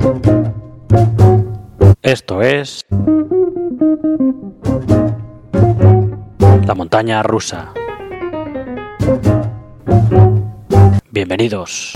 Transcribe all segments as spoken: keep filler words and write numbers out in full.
Esto es la montaña rusa. Bienvenidos.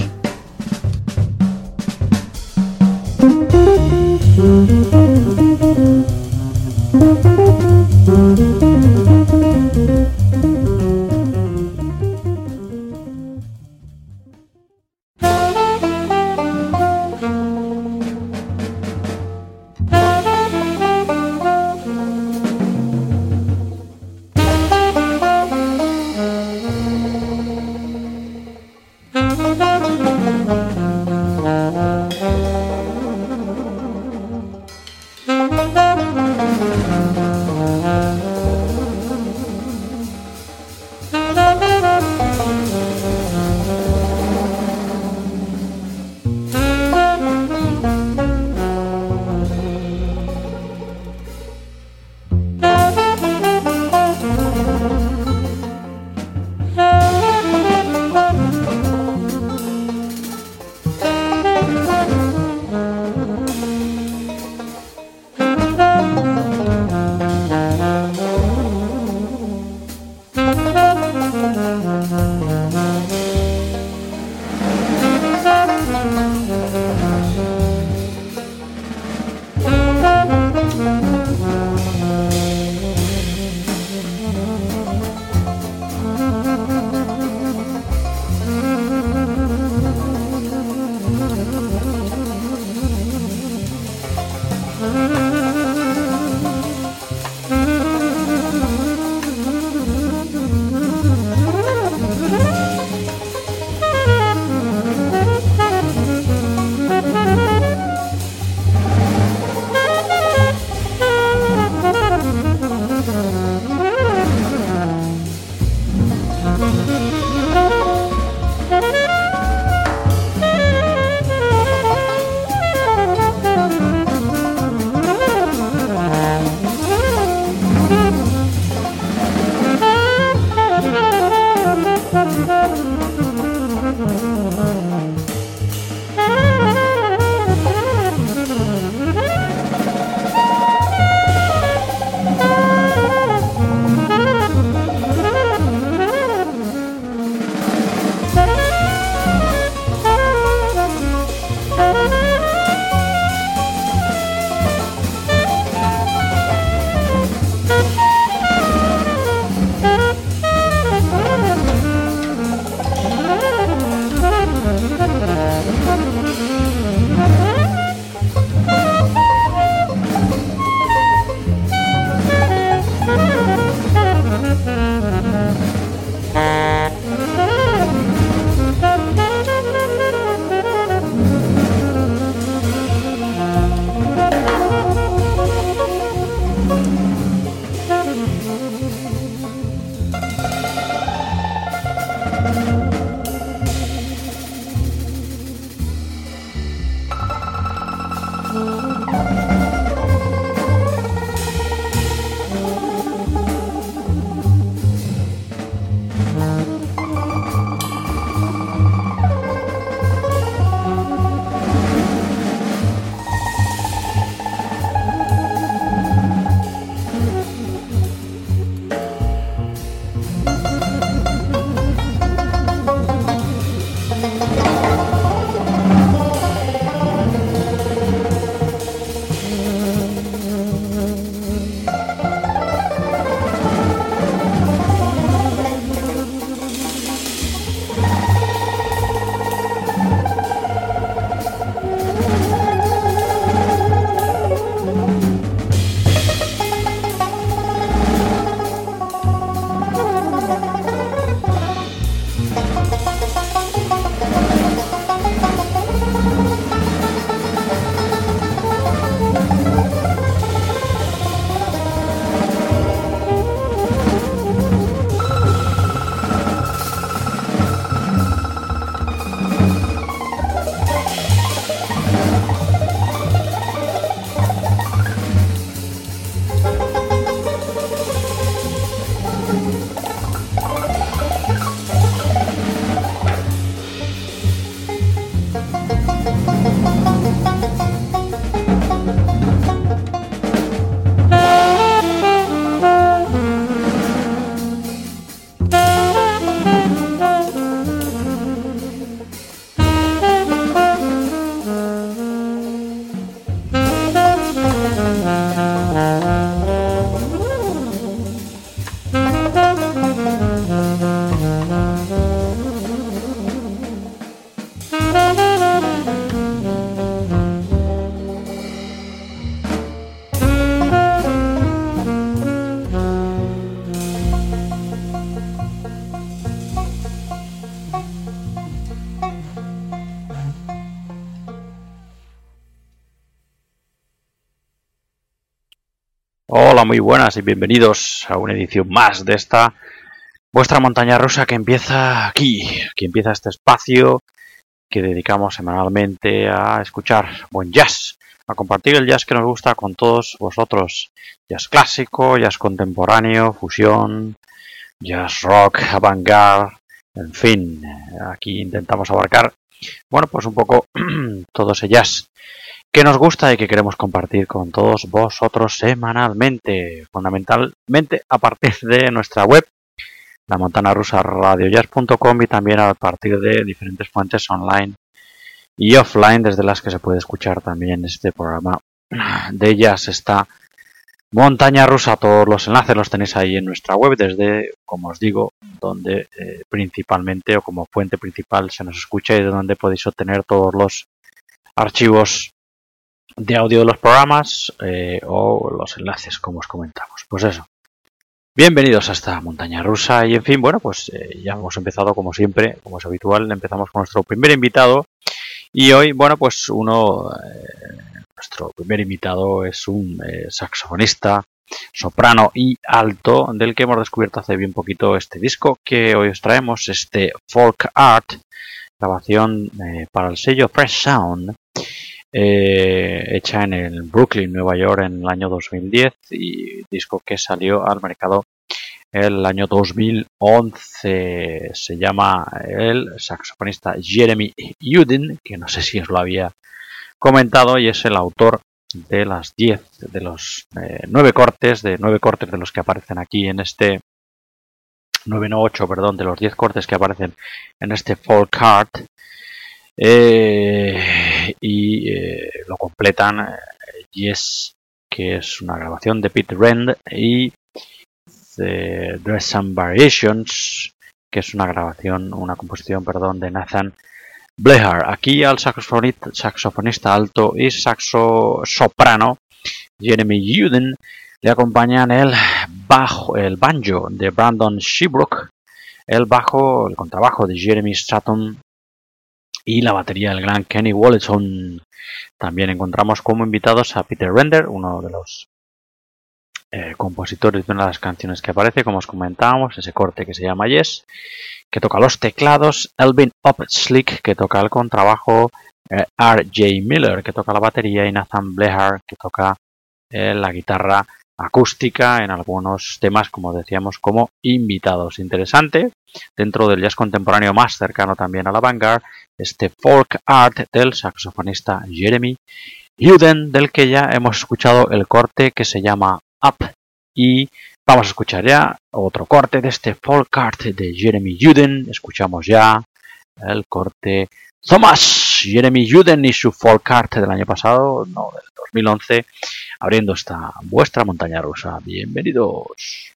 Hola, muy buenas y bienvenidos a una edición más de esta vuestra montaña rusa que empieza aquí, que empieza este espacio que dedicamos semanalmente a escuchar buen jazz, a compartir el jazz que nos gusta con todos vosotros. Jazz clásico, jazz contemporáneo, fusión, jazz rock, avant-garde, en fin, aquí intentamos abarcar, bueno, pues un poco todo ese jazz que nos gusta y que queremos compartir con todos vosotros semanalmente, fundamentalmente a partir de nuestra web, la montana rusa radio jazz punto com, y también a partir de diferentes fuentes online y offline desde las que se puede escuchar también este programa de jazz. Esta montaña rusa, todos los enlaces los tenéis ahí en nuestra web, desde, como os digo, donde eh, principalmente o como fuente principal se nos escucha y de donde podéis obtener todos los archivos de audio de los programas eh, o los enlaces, como os comentamos. Pues eso, bienvenidos a esta montaña rusa y en fin, bueno, pues eh, ya hemos empezado como siempre, como es habitual, empezamos con nuestro primer invitado y hoy, bueno, pues uno, eh, nuestro primer invitado es un eh, saxofonista, soprano y alto, del que hemos descubierto hace bien poquito este disco que hoy os traemos, este Folk Art, grabación eh, para el sello Fresh Sound, Eh, hecha en el Brooklyn, Nueva York, en el año dos mil diez, y disco que salió al mercado el año dos mil once. Se llama el saxofonista Jeremy Yudin, que no sé si os lo había comentado, y es el autor de las diez, de los eh, nueve cortes, de nueve cortes de los que aparecen aquí en este nueve, no ocho, perdón, de los diez cortes que aparecen en este Folk Art. Eh, y eh, lo completan eh, Yes, que es una grabación de Pete Rend, y The Dress and Variations, que es una grabación, una composición, perdón, de Nathan Bleher. Aquí al saxofonista, saxofonista alto y saxo soprano Jeremy Yudin le acompañan el bajo, el banjo de Brandon Shebrook, el bajo, el contrabajo de Jeremy Stratton y la batería del gran Kenny Wollison. También encontramos como invitados a Peter Render, uno de los eh, compositores de una de las canciones que aparece, como os comentábamos, ese corte que se llama Yes, que toca los teclados, Elvin Opslick, que toca el contrabajo, eh, R J Miller, que toca la batería, y Nathan Bleher, que toca eh, la guitarra acústica en algunos temas, como decíamos, como invitados. Interesante, dentro del jazz contemporáneo más cercano también a la vanguard, este Folk Art del saxofonista Jeremy Yudin, del que ya hemos escuchado el corte que se llama Up, y vamos a escuchar ya otro corte de este Folk Art de Jeremy Yudin. Escuchamos ya el corte Thomas, Jeremy Yudin y su Folk Art del año pasado, no, del dos mil once, abriendo esta vuestra montaña rusa. Bienvenidos.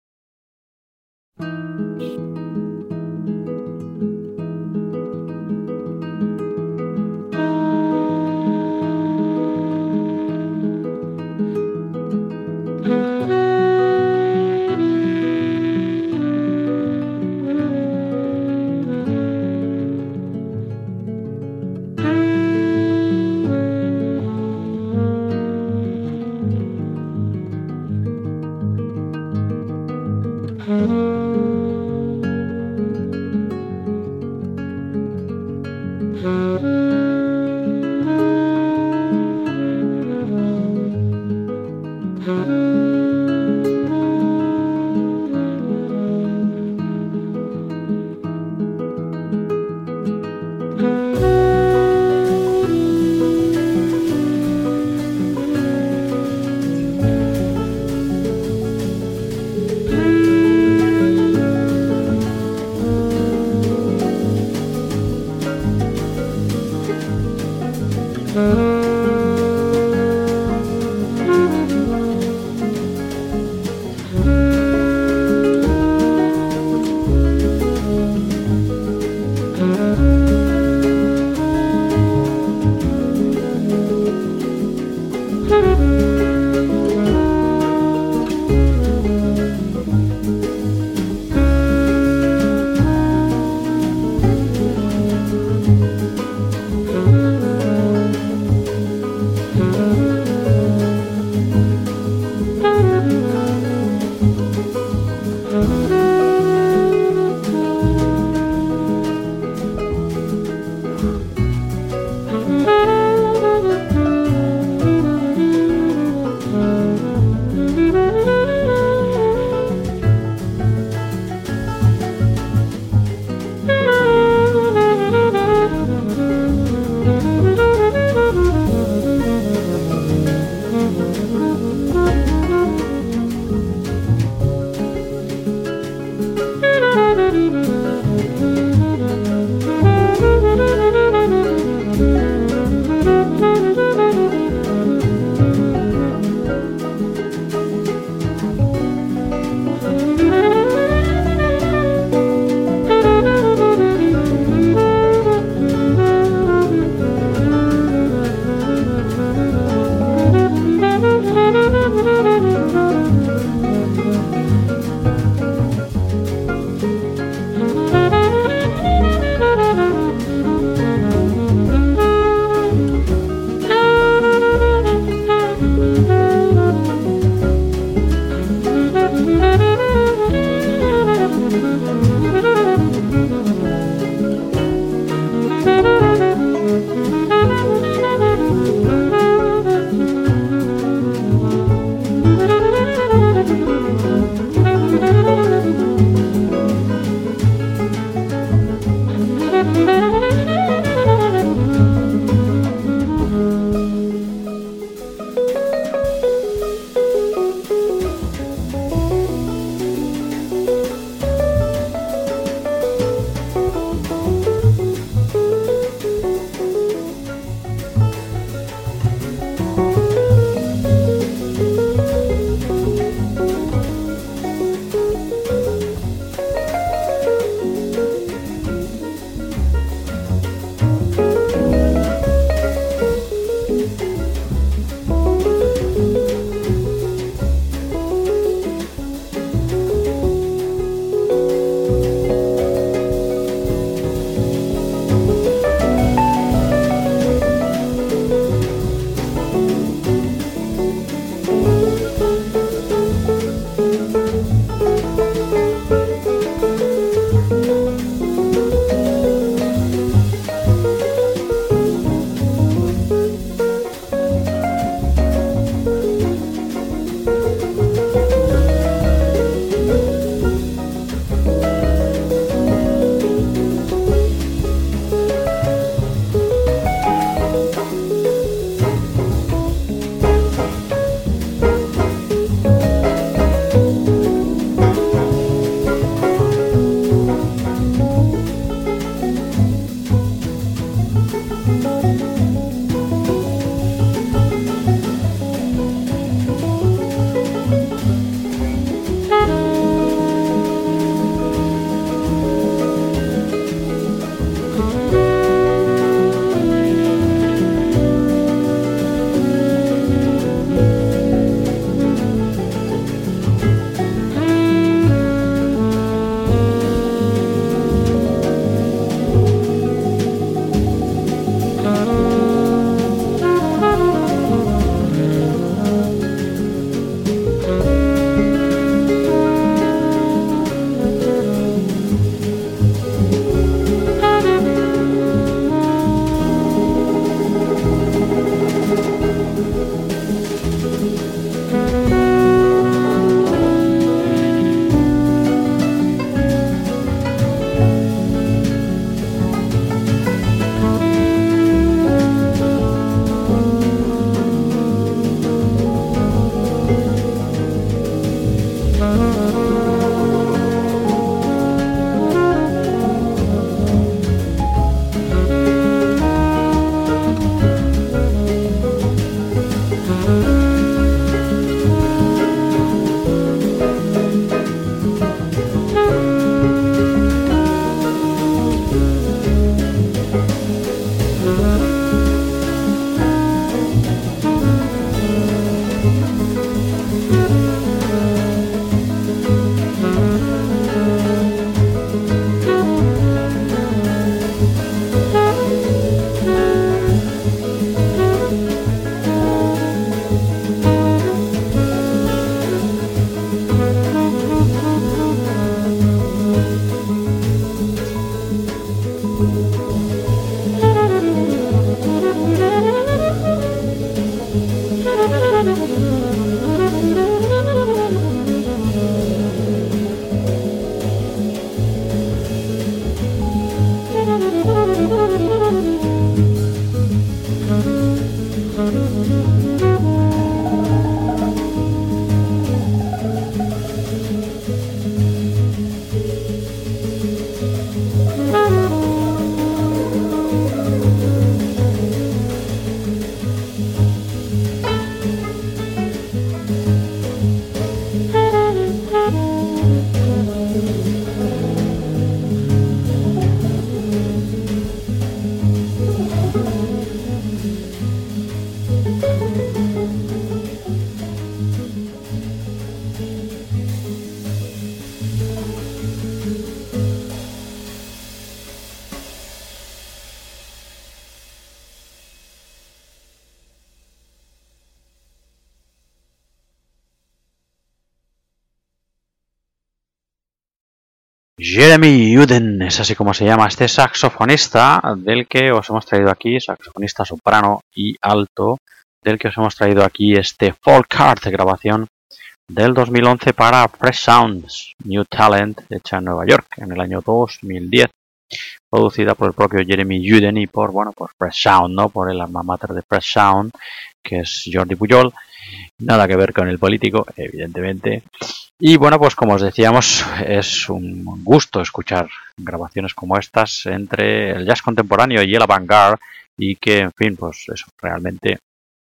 Jeremy Uden es así como se llama este saxofonista del que os hemos traído aquí, saxofonista soprano y alto, del que os hemos traído aquí este Folk Art, grabación del dos mil once para Fresh Sounds, New Talent, hecha en Nueva York en el año dos mil diez, producida por el propio Jeremy Uden y por, bueno, por Fresh Sound, ¿no? Por el alma mater de Fresh Sound, que es Jordi Pujol. Nada que ver con el político, evidentemente. Y bueno, pues como os decíamos, es un gusto escuchar grabaciones como estas entre el jazz contemporáneo y el avant-garde, y que, en fin, pues eso, realmente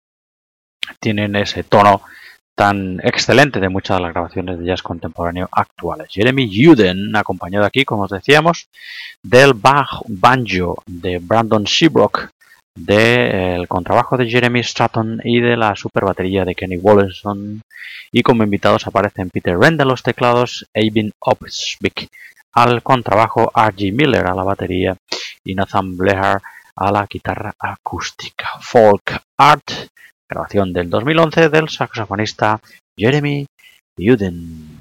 tienen ese tono tan excelente de muchas de las grabaciones de jazz contemporáneo actuales. Jeremy Uden, acompañado aquí, como os decíamos, del banjo de Brandon Seabrook, del contrabajo de Jeremy Stratton y de la super batería de Kenny Wollesen, y como invitados aparecen Peter Wren a los teclados, Eivind Opsvik al contrabajo, R G Miller a la batería y Nathan Bleher a la guitarra acústica. Folk Art, grabación del dos mil once del saxofonista Jeremy Uden.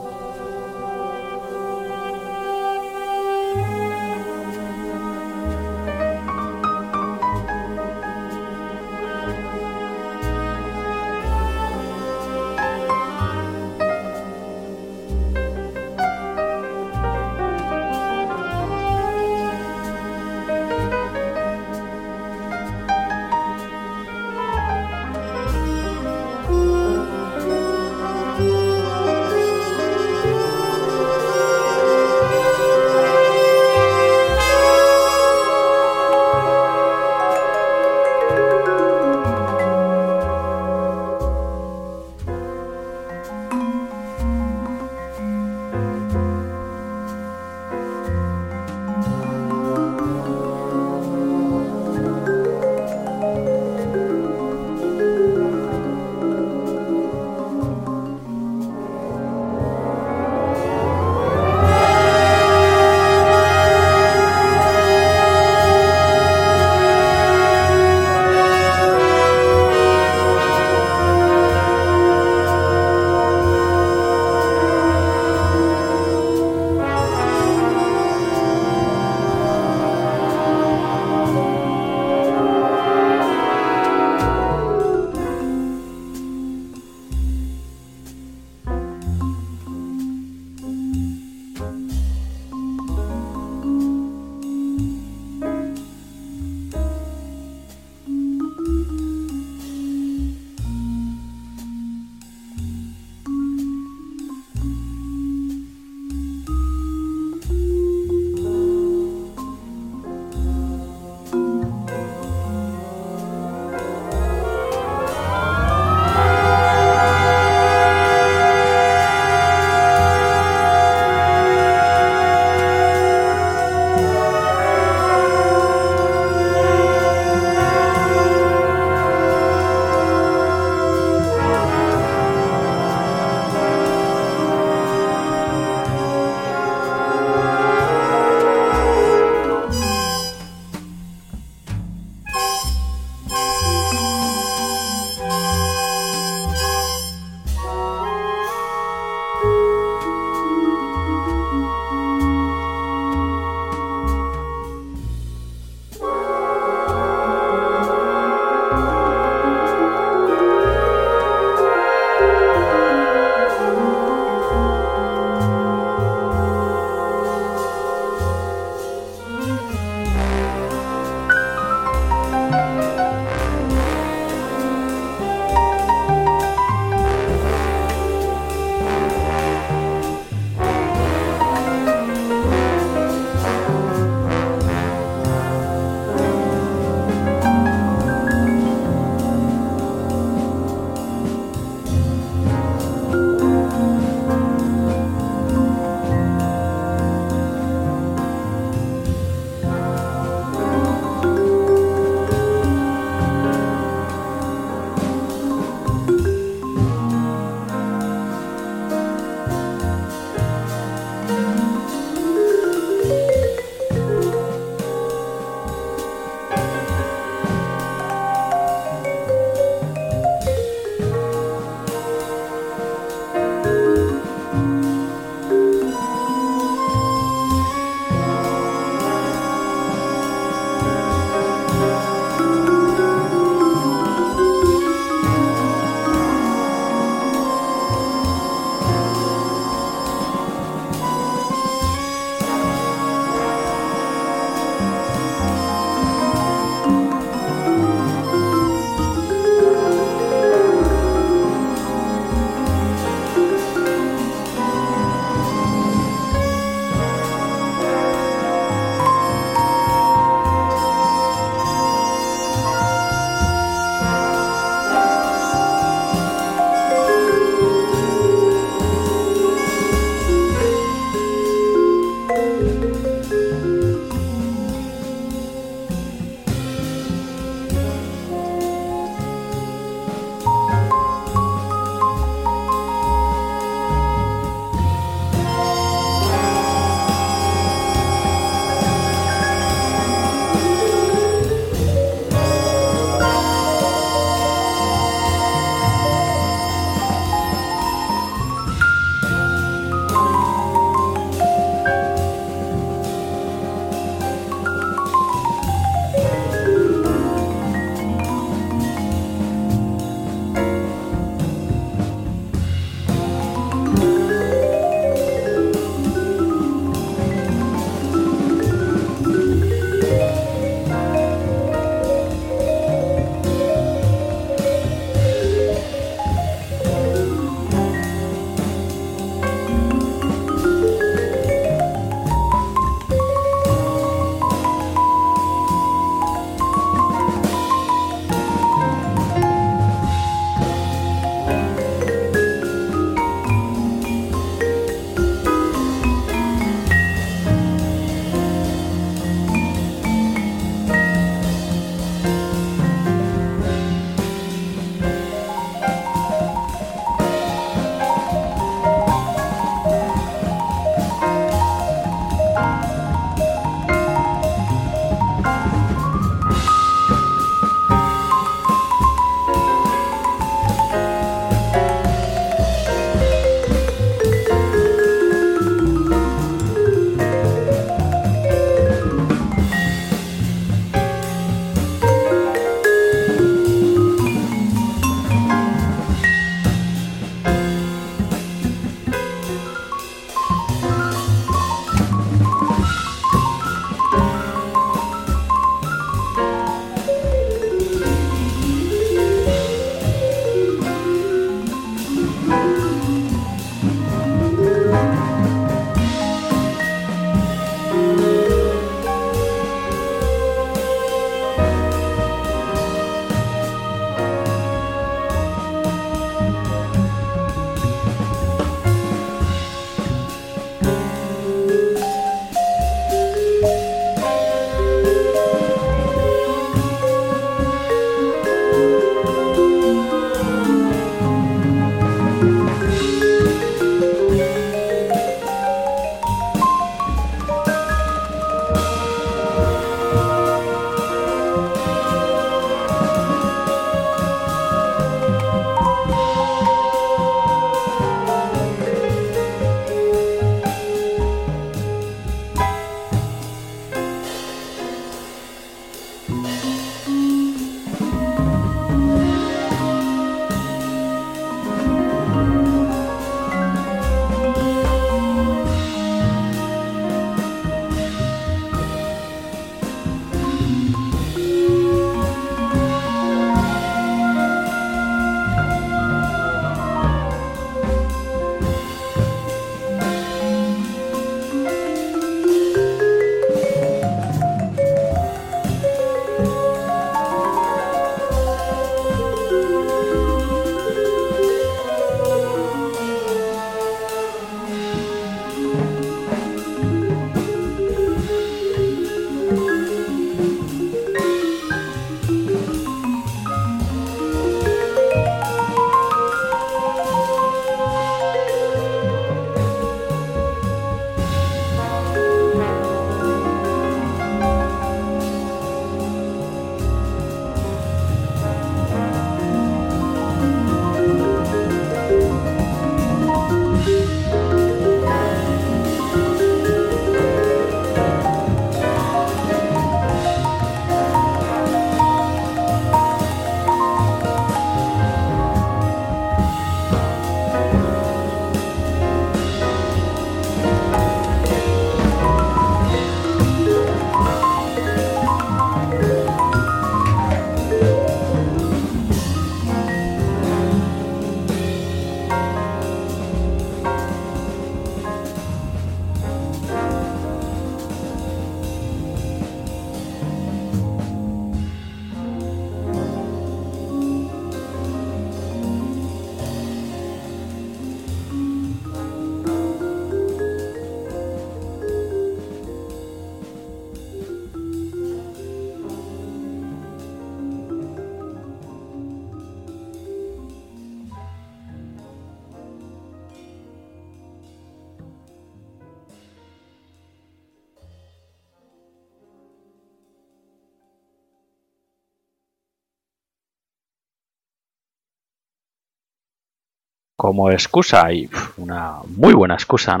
como excusa, y pf, una muy buena excusa, ¿no?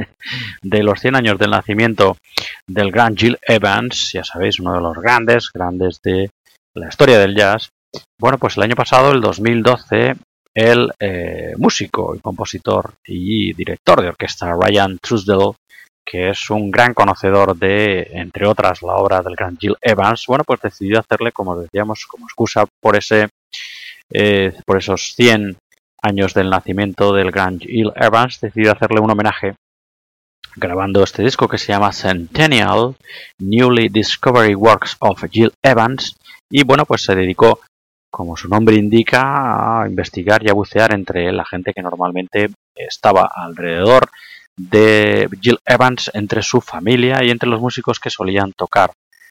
de los cien años del nacimiento del gran Gil Evans, ya sabéis, uno de los grandes, grandes de la historia del jazz. Bueno, pues el año pasado, el dos mil doce, el eh, músico y compositor y director de orquesta Ryan Truesdell, que es un gran conocedor de, entre otras, la obra del gran Gil Evans, bueno, pues decidió hacerle, como decíamos, como excusa por ese, eh, por esos cien años del nacimiento del gran Gil Evans, decidió hacerle un homenaje grabando este disco que se llama Centennial, Newly Discovered Works of Gil Evans, y bueno, pues se dedicó, como su nombre indica, a investigar y a bucear entre la gente que normalmente estaba alrededor de Gil Evans, entre su familia y entre los músicos que solían tocar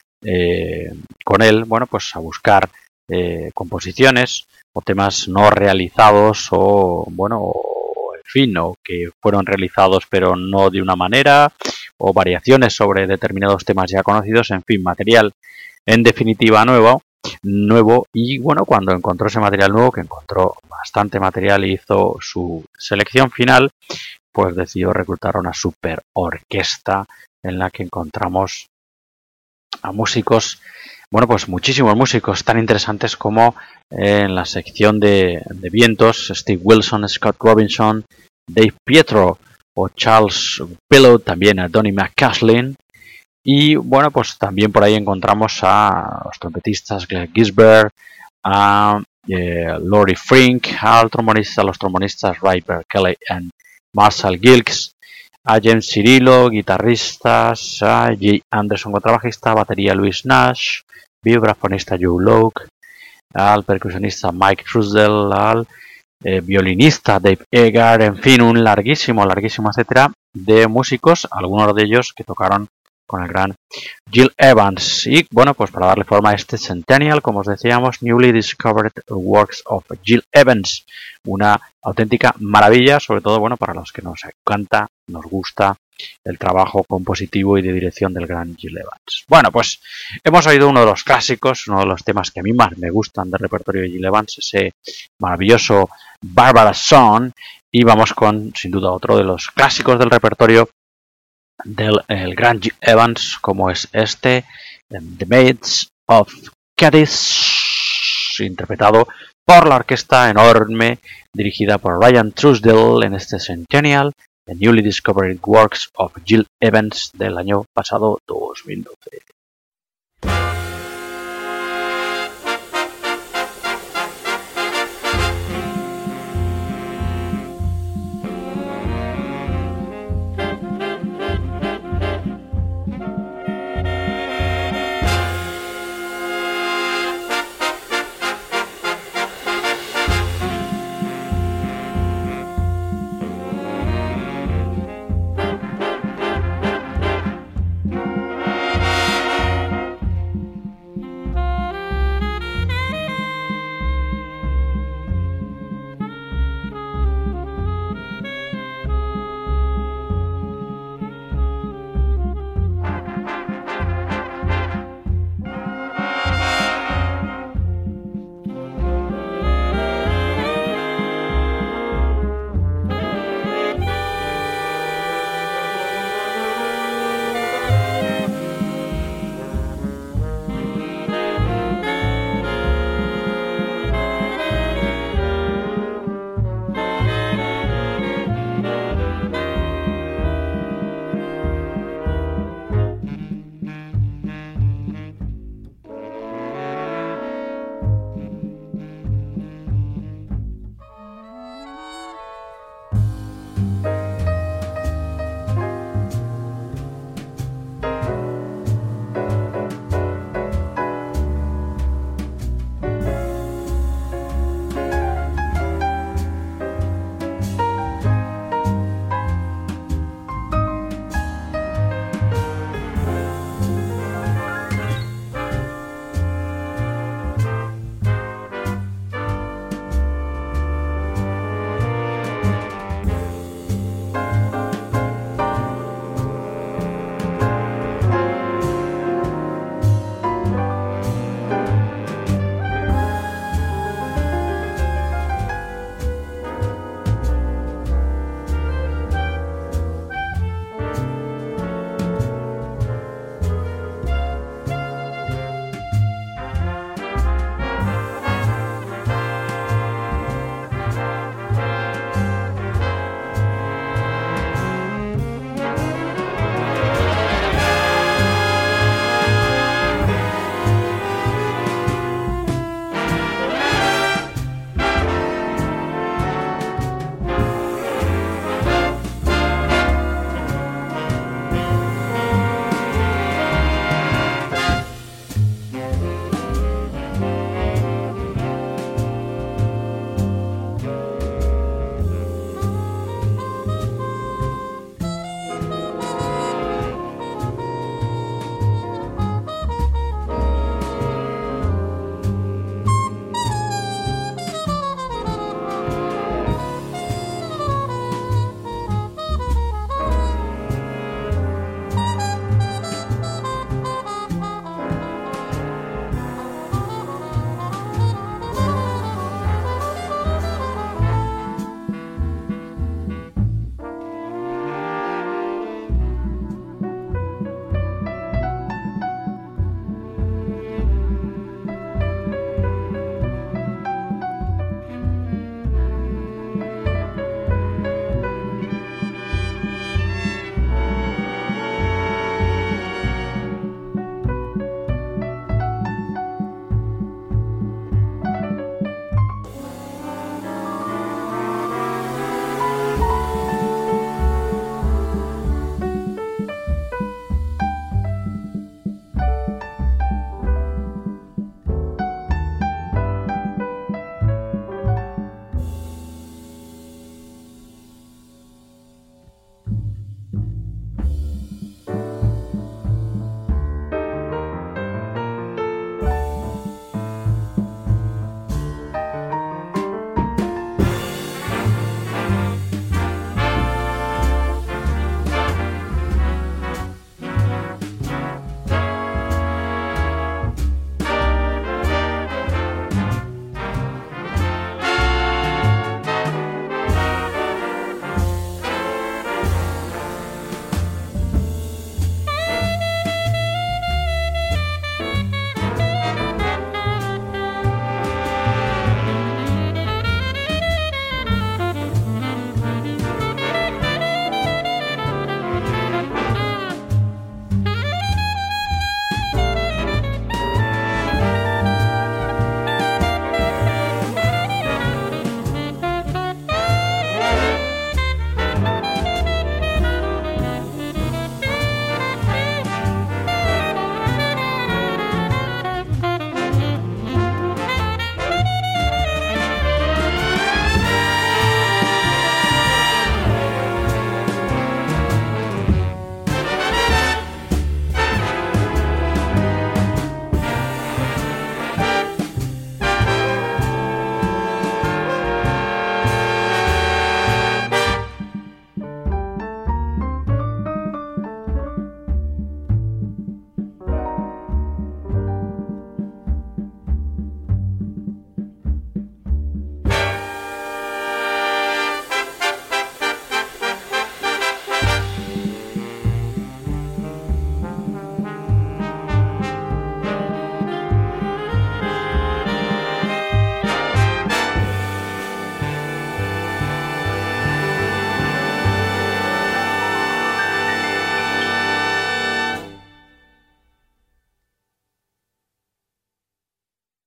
eh, con él, bueno, pues a buscar eh, composiciones o temas no realizados o, bueno, o, en fin, o que fueron realizados pero no de una manera, o variaciones sobre determinados temas ya conocidos, en fin, material en definitiva nuevo, nuevo y bueno, cuando encontró ese material nuevo, que encontró bastante material y hizo su selección final, pues decidió reclutar una super orquesta en la que encontramos a músicos, bueno, pues muchísimos músicos tan interesantes como eh, en la sección de, de vientos, Steve Wilson, Scott Robinson, Dave Pietro o Charles Pillow, también a Donny McCaslin. Y bueno, pues también por ahí encontramos a los trompetistas Glenn Gisbert, a eh, Laurie Frink, al trombonista, a los trombonistas Ray Kelly y Marshall Gilks, a James Cirillo, guitarristas, a Jay Anderson, contrabajista, batería Luis Nash, vibrafonista Joe Locke, al percusionista Mike Truesdell, al eh, violinista Dave Egar, en fin, un larguísimo, larguísimo etcétera de músicos, algunos de ellos que tocaron con el gran Gil Evans. Y bueno, pues para darle forma a este Centennial, como os decíamos, Newly Discovered Works of Gil Evans, una auténtica maravilla, sobre todo bueno para los que nos encanta, nos gusta el trabajo compositivo y de dirección del gran Gil Evans. Bueno, pues hemos oído uno de los clásicos, uno de los temas que a mí más me gustan del repertorio de Gil Evans, ese maravilloso Barbara Song, y vamos con, sin duda, otro de los clásicos del repertorio del el gran Gil Evans, como es este The Maids of Cadiz, interpretado por la orquesta enorme dirigida por Ryan Truesdell en este Centennial, The Newly Discovered Works of Gil Evans del año pasado dos mil doce.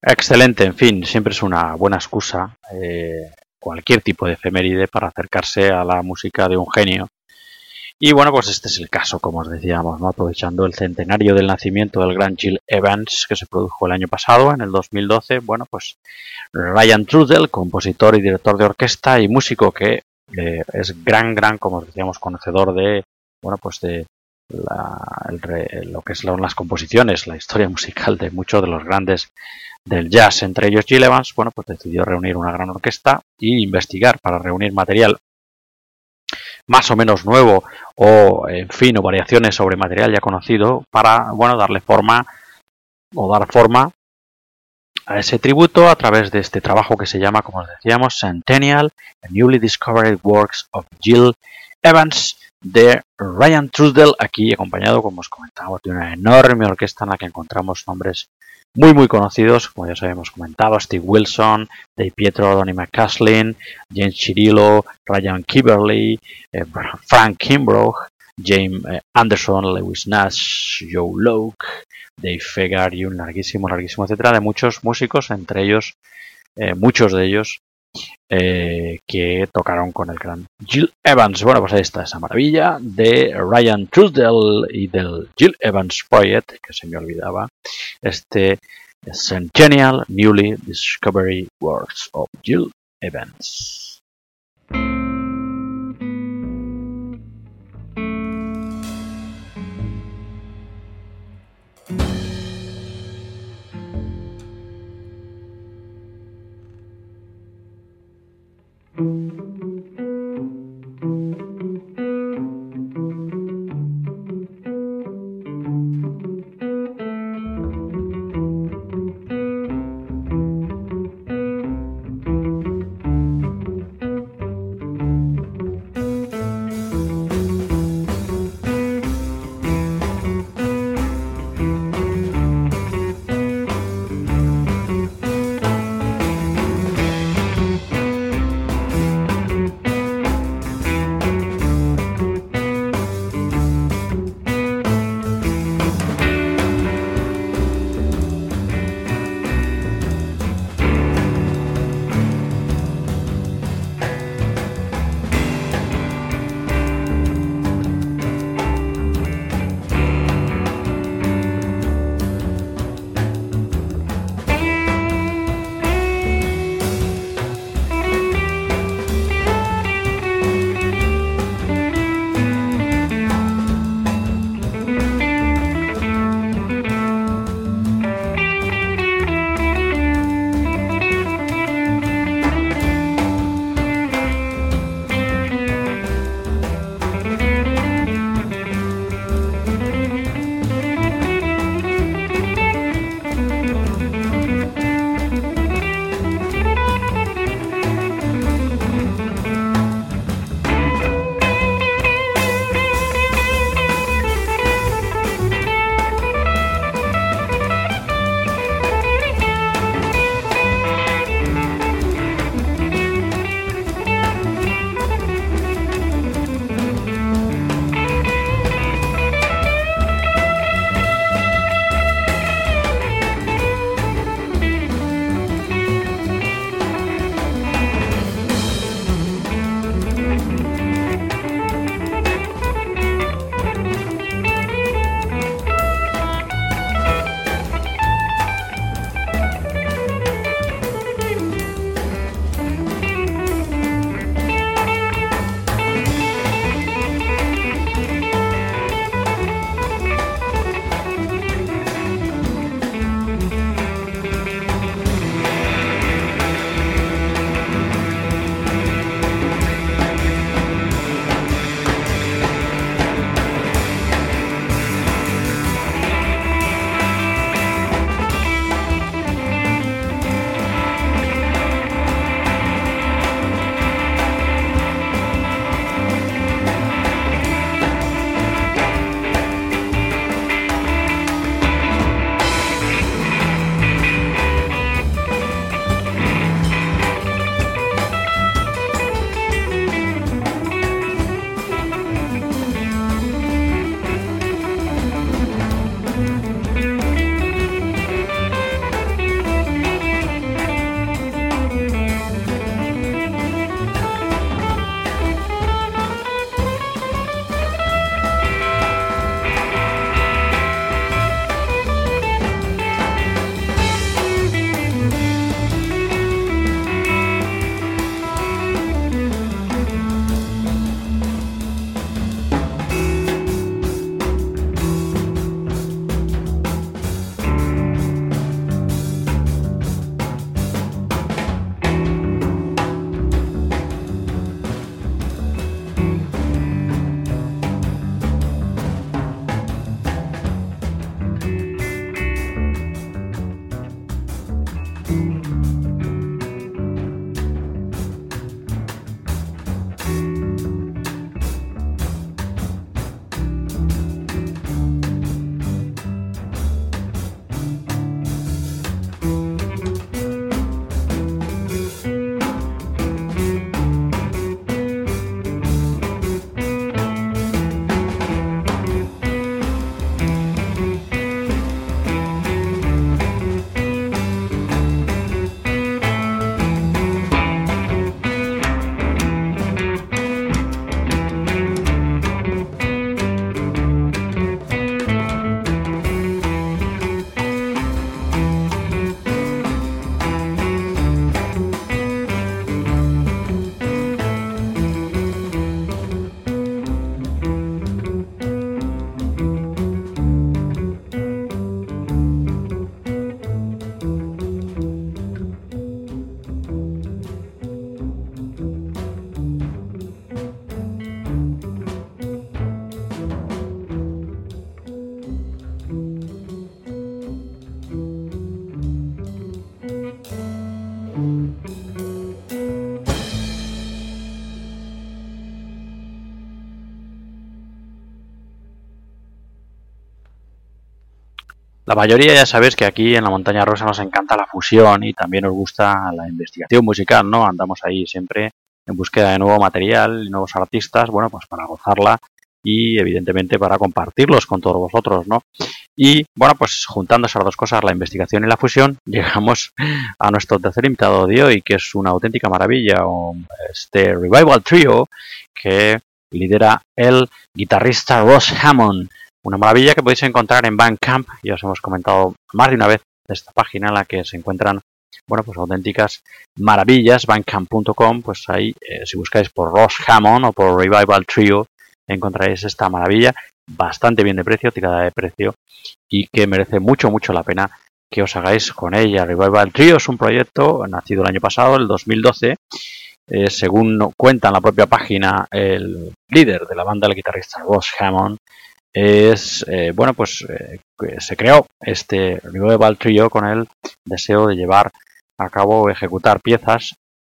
Excelente, en fin, siempre es una buena excusa eh, cualquier tipo de efeméride para acercarse a la música de un genio. Y bueno, pues este es el caso, como os decíamos, ¿no? Aprovechando el centenario del nacimiento del gran Gil Evans, que se produjo el año pasado, en el dos mil doce, bueno, pues Ryan Trudell, compositor y director de orquesta y músico que eh, es gran, gran, como os decíamos, conocedor de, bueno, pues de la, el, lo que son las composiciones, la historia musical de muchos de los grandes del jazz, entre ellos Gil Evans, bueno, pues decidió reunir una gran orquesta y investigar para reunir material más o menos nuevo o, en fin, o variaciones sobre material ya conocido para, bueno, darle forma o dar forma a ese tributo a través de este trabajo que se llama, como os decíamos, Centennial, The Newly Discovered Works of Gil Evans, de Ryan Trudell, aquí acompañado, como os comentábamos, de una enorme orquesta en la que encontramos nombres muy muy conocidos, como ya os habíamos comentado, Steve Wilson, Dave Pietro, Donny McCaslin, James Chirillo, Ryan Kiberly, eh, Frank Kimbrough, James eh, Anderson, Lewis Nash, Joe Locke, Dave Fegar y un larguísimo, larguísimo, etcétera, de muchos músicos, entre ellos, eh, muchos de ellos, eh, que tocaron con el gran Gil Evans. Bueno, pues ahí está esa maravilla de Ryan Trudell y del Gil Evans Project, que se me olvidaba, este Centennial Newly Discovered Works of Gil Evans. La mayoría ya sabéis que aquí en la Montaña Rusa nos encanta la fusión y también nos gusta la investigación musical, ¿no? Andamos ahí siempre en búsqueda de nuevo material y nuevos artistas, bueno, pues para gozarla y evidentemente para compartirlos con todos vosotros, ¿no? Y bueno, pues juntando esas dos cosas, la investigación y la fusión, llegamos a nuestro tercer invitado de hoy, que es una auténtica maravilla, este Revival Trio que lidera el guitarrista Ross Hammond. Una maravilla que podéis encontrar en Bandcamp. Ya os hemos comentado más de una vez de esta página en la que se encuentran, bueno, pues auténticas maravillas. Bandcamp punto com, pues ahí, eh, si buscáis por Ross Hammond o por Revival Trio, encontraréis esta maravilla bastante bien de precio, tirada de precio, y que merece mucho, mucho la pena que os hagáis con ella. Revival Trio es un proyecto nacido el año pasado, el dos mil doce. Eh, según cuenta en la propia página el líder de la banda, el guitarrista Ross Hammond, es, eh, bueno, pues eh, se creó este Revival Trio con el deseo de llevar a cabo o ejecutar piezas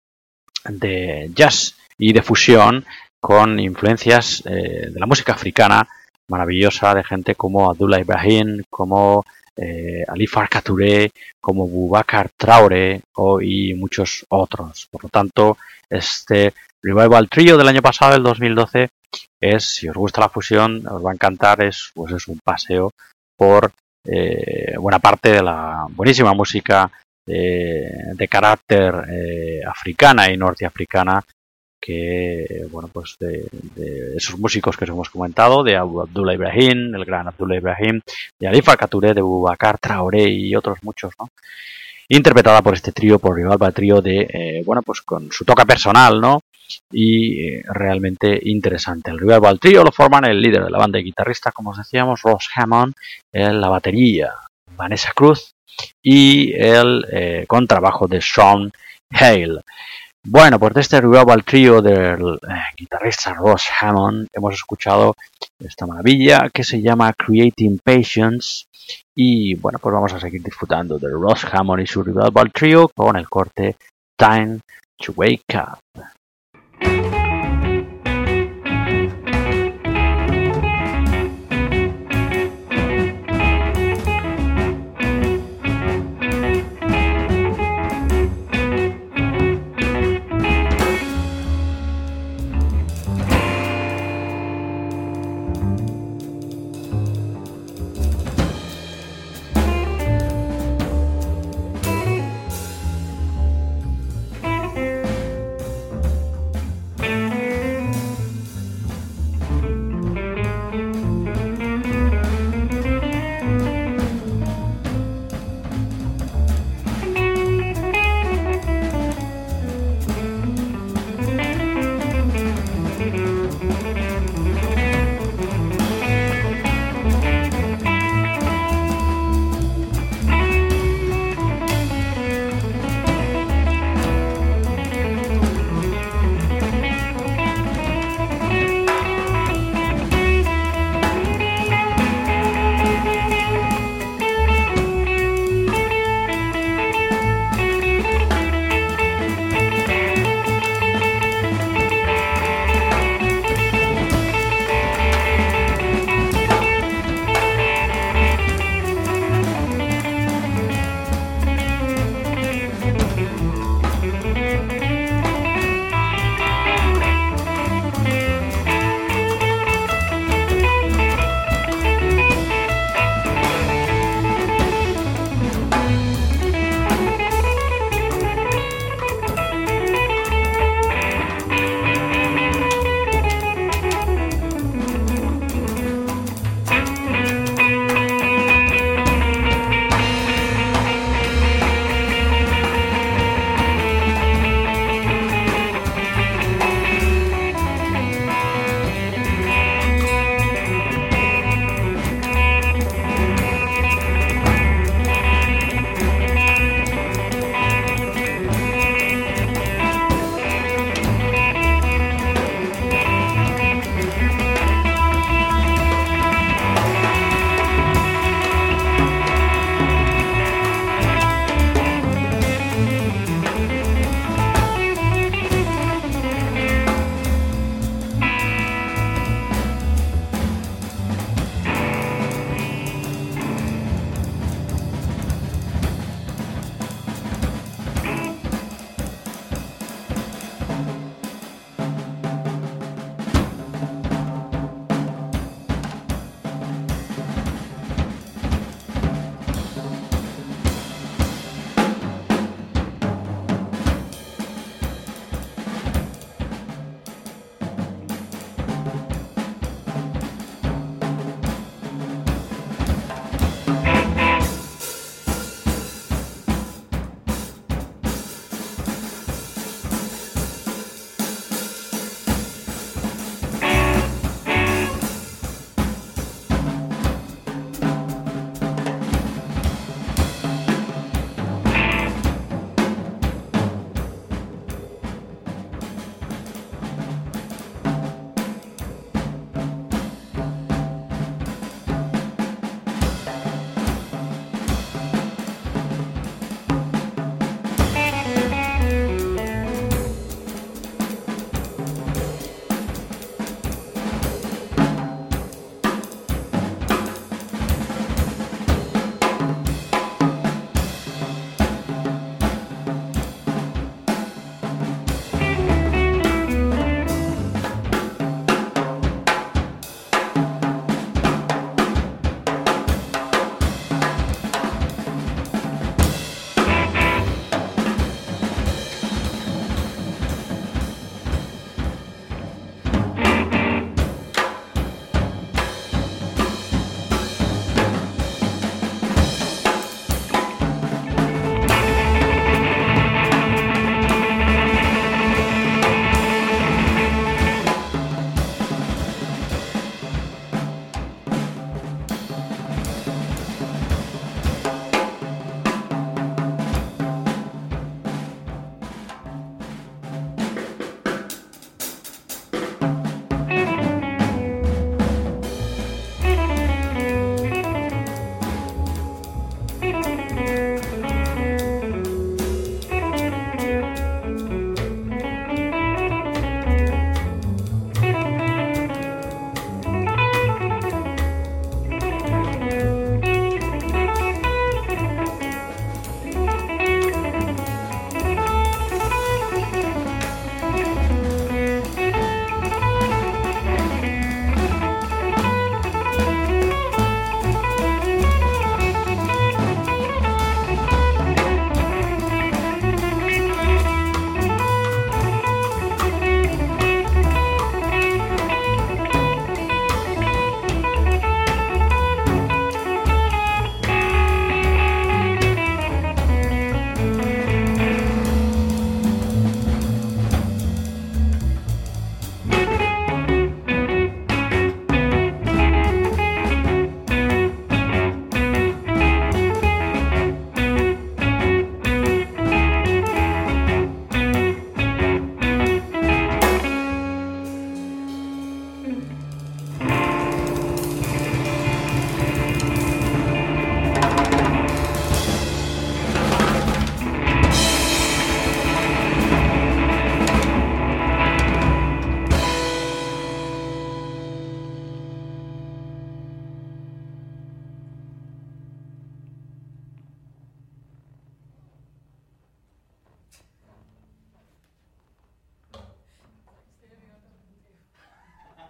de jazz y de fusión con influencias eh, de la música africana maravillosa, de gente como Abdullah Ibrahim, como eh, Ali Farka Touré, como Boubacar Traoré o, y muchos otros. Por lo tanto, este Revival Trio del año pasado, el dos mil doce, es, si os gusta la fusión, os va a encantar, es, pues es un paseo por eh, buena parte de la buenísima música eh, de carácter eh, africana y norteafricana, que, bueno, pues de, de esos músicos que os hemos comentado, de Abdullah Ibrahim, el gran Abdullah Ibrahim, de Ali Farka Touré, de Boubacar Traoré y otros muchos, ¿no? Interpretada por este trío, por Revival Trio, de, eh, bueno, pues con su toque personal, ¿no? Y eh, realmente interesante. El Revival Trio lo forman el líder de la banda y guitarrista, como os decíamos, Ross Hammond, en la batería, Vanessa Cruz, y el eh, contrabajo de Sean Hale. Bueno, pues de este Revival Trio del eh, guitarrista Ross Hammond hemos escuchado esta maravilla que se llama Creating Patience. Y bueno, pues vamos a seguir disfrutando de Ross Hammond y su Revival Trio con el corte Time to Wake Up.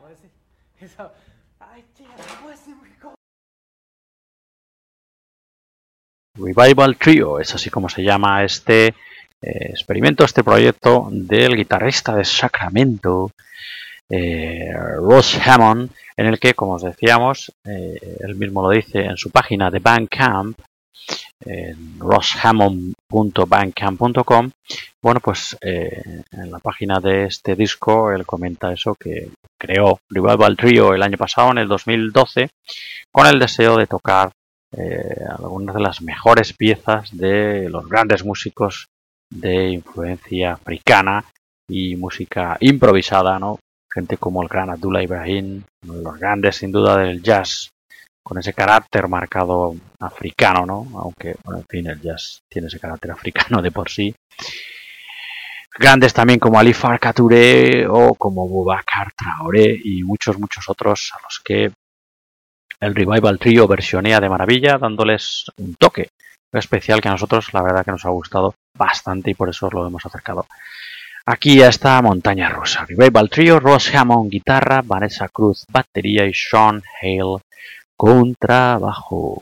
Revival Trio, es así como se llama este eh, experimento, este proyecto del guitarrista de Sacramento, eh, Ross Hammond, en el que, como os decíamos, eh, él mismo lo dice en su página de Bandcamp, en ross hammond punto bandcamp punto com. Bueno, pues eh, en la página de este disco él comenta eso, que creó Revival Trio el año pasado, en el dos mil doce, con el deseo de tocar eh, algunas de las mejores piezas de los grandes músicos de influencia africana y música improvisada, ¿no? Gente como el gran Abdullah Ibrahim, uno de los grandes sin duda del jazz, con ese carácter marcado africano, ¿no? Aunque, bueno, en fin, el jazz tiene ese carácter africano de por sí. Grandes también como Ali Farka Touré o como Boubacar Traoré y muchos, muchos otros a los que el Revival Trio versionea de maravilla, dándoles un toque especial que a nosotros la verdad que nos ha gustado bastante y por eso os lo hemos acercado aquí a esta montaña rusa. Revival Trio, Ross Hammond guitarra, Vanessa Cruz batería y Sean Hale contrabajo.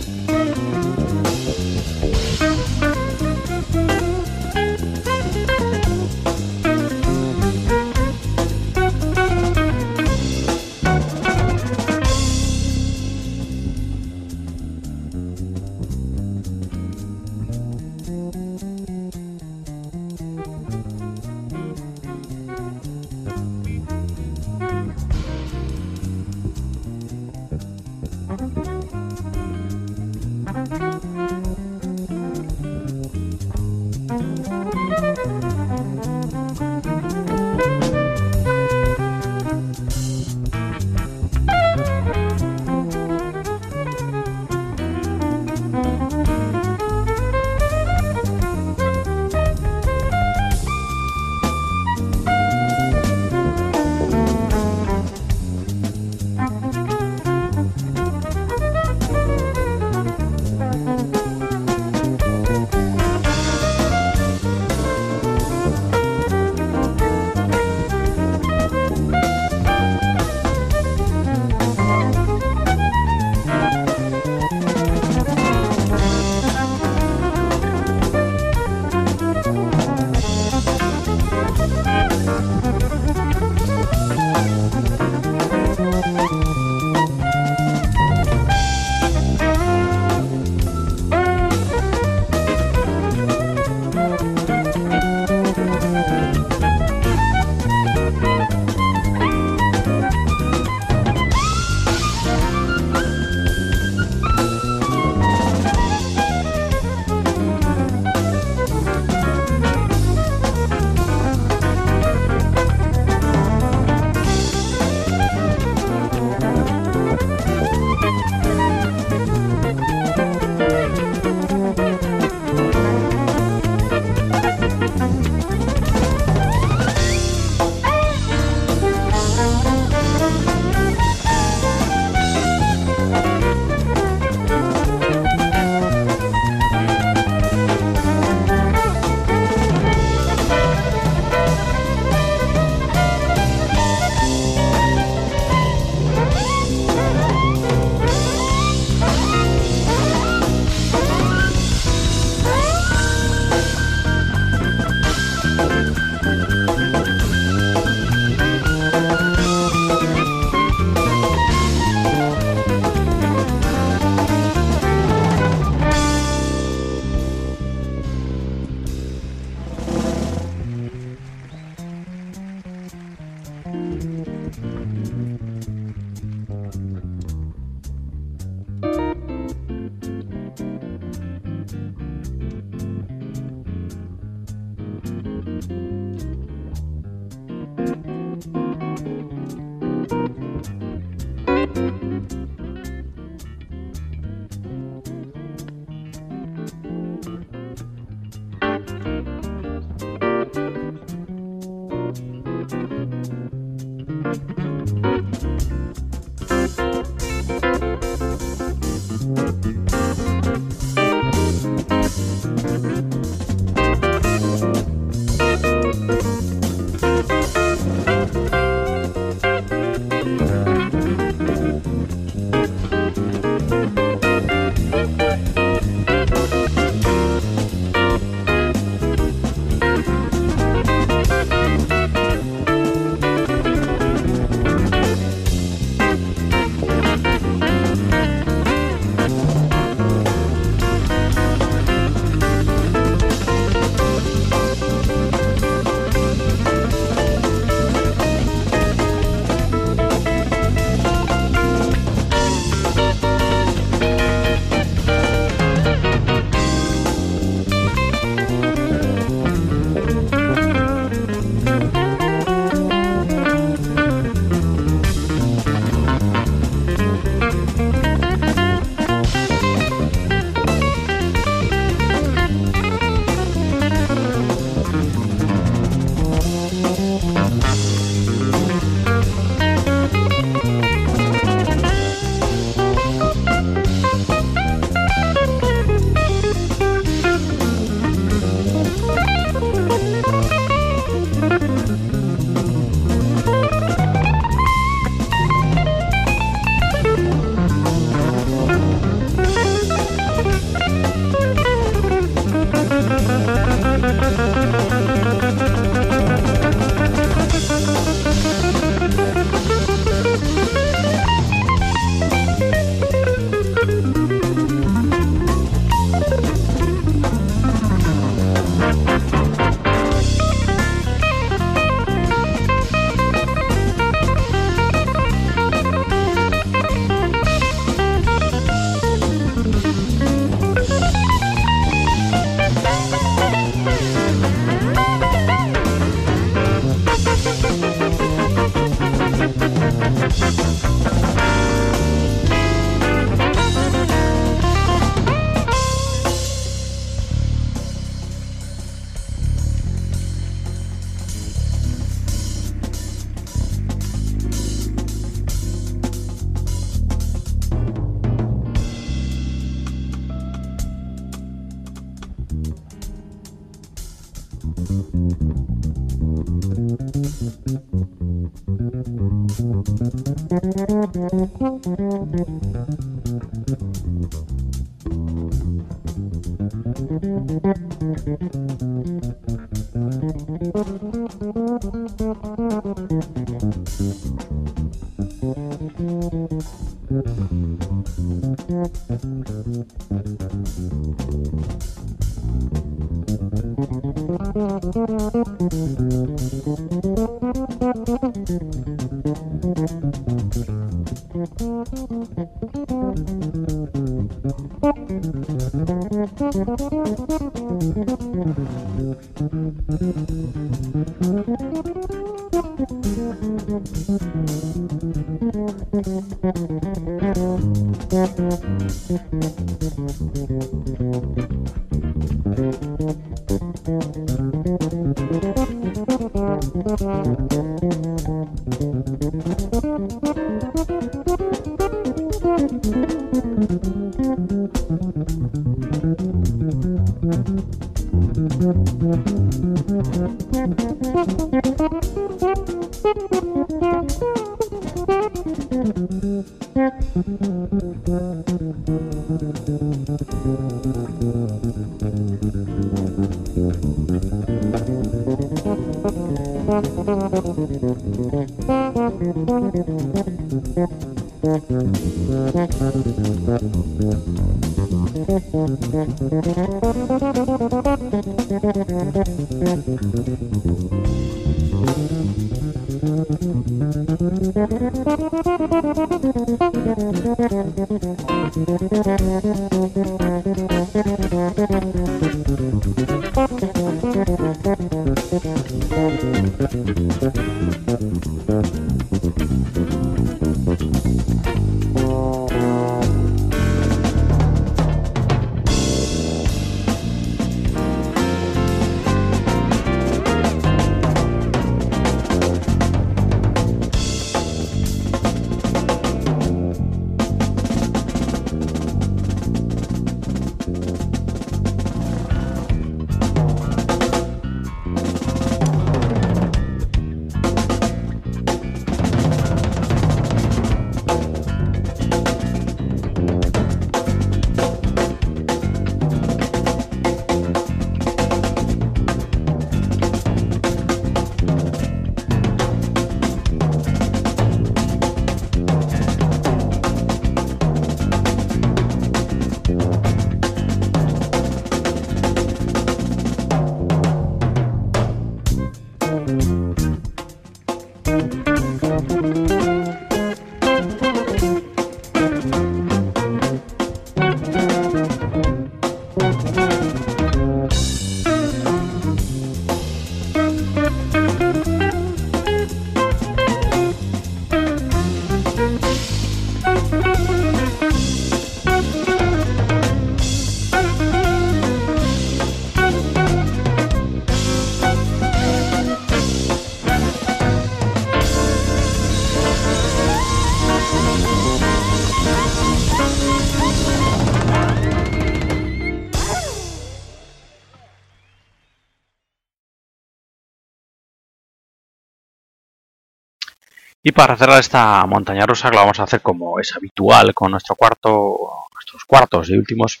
Y para cerrar esta montaña rusa, que lo vamos a hacer como es habitual con nuestro cuarto, nuestros cuartos y últimos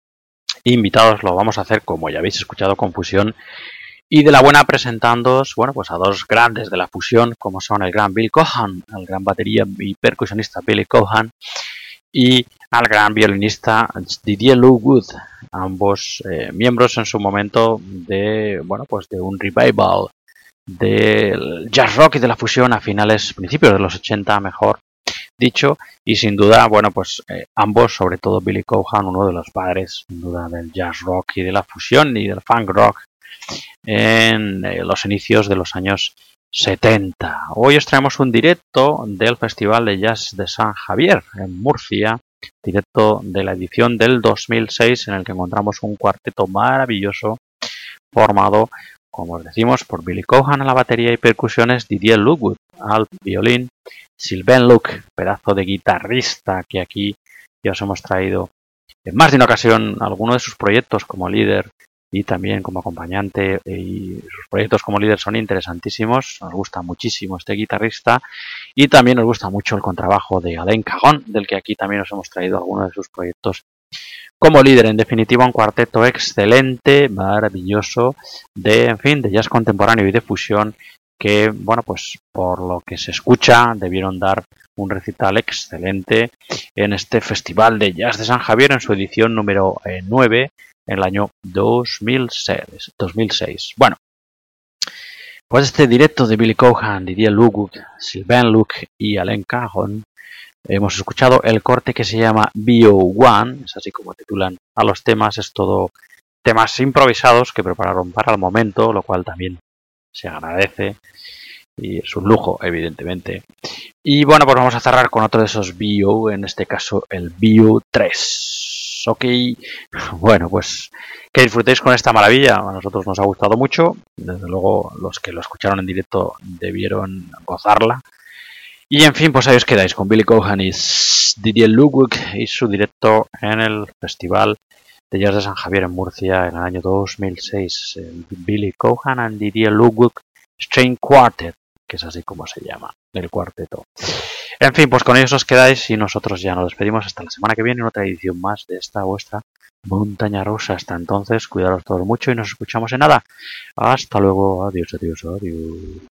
invitados, lo vamos a hacer como ya habéis escuchado con fusión y de la buena, presentándoos, bueno, pues a dos grandes de la fusión, como son el gran Bill Cohan, el gran batería y percusionista Billy Cohan, y al gran violinista Didier Lockwood, ambos eh, miembros en su momento de, bueno, pues de un revival del jazz rock y de la fusión a finales, principios de los ochenta, mejor dicho, y sin duda, bueno, pues eh, ambos, sobre todo Billy Cohan, uno de los padres, sin duda, del jazz rock y de la fusión y del funk rock en eh, los inicios de los años setenta. Hoy os traemos un directo del Festival de Jazz de San Javier en Murcia, directo de la edición del dos mil seis, en el que encontramos un cuarteto maravilloso formado, como os decimos, por Billy Cohan a la batería y percusiones, Didier Lockwood al violín, Sylvain Luc, pedazo de guitarrista que aquí ya os hemos traído en más de una ocasión alguno de sus proyectos como líder y también como acompañante, y sus proyectos como líder son interesantísimos. Nos gusta muchísimo este guitarrista y también nos gusta mucho el contrabajo de Alain Caron, del que aquí también os hemos traído algunos de sus proyectos como líder. En definitiva, un cuarteto excelente, maravilloso, de, en fin, de jazz contemporáneo y de fusión, que, bueno, pues por lo que se escucha, debieron dar un recital excelente en este Festival de Jazz de San Javier en su edición número eh, nueve en el año dos mil seis. Bueno, pues este directo de Billy Cobham, Didier Luguc, Sylvain Luc y Alain Caron, hemos escuchado el corte que se llama B O uno, es así como titulan a los temas, es todo temas improvisados que prepararon para el momento, lo cual también se agradece y es un lujo, evidentemente. Y bueno, pues vamos a cerrar con otro de esos B O, en este caso el B O tres. Ok, bueno, pues que disfrutéis con esta maravilla, a nosotros nos ha gustado mucho, desde luego los que lo escucharon en directo debieron gozarla. Y en fin, pues ahí os quedáis con Billy Cobham y Didier Luguc y su directo en el Festival de Jazz de San Javier en Murcia en el año dos mil seis. El Billy Cobham and Didier Luguc String Quartet, que es así como se llama, el cuarteto. En fin, pues con ellos os quedáis y nosotros ya nos despedimos hasta la semana que viene en otra edición más de esta vuestra montaña rusa. Hasta entonces, cuidaros todos mucho y nos escuchamos en nada. Hasta luego, adiós, adiós, adiós.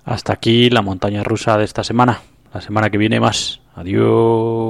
Hasta aquí la montaña rusa de esta semana. La semana que viene más. Adiós.